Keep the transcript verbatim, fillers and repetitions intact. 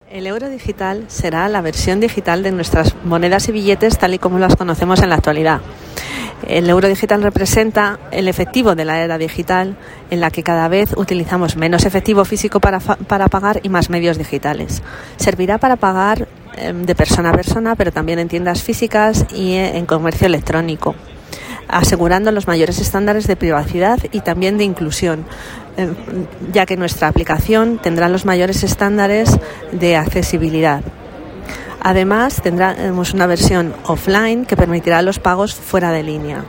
El euro digital será la versión digital de nuestras monedas y billetes tal y como las conocemos en la actualidad. El euro digital representa el efectivo de la era digital, en la que cada vez utilizamos menos efectivo físico para, fa- para pagar y más medios digitales. Servirá para pagar eh, de persona a persona, pero también en tiendas físicas y eh, en comercio electrónico, asegurando los mayores estándares de privacidad y también de inclusión, eh, ya que nuestra aplicación tendrá los mayores estándares de accesibilidad. Además, tendremos una versión offline que permitirá los pagos fuera de línea.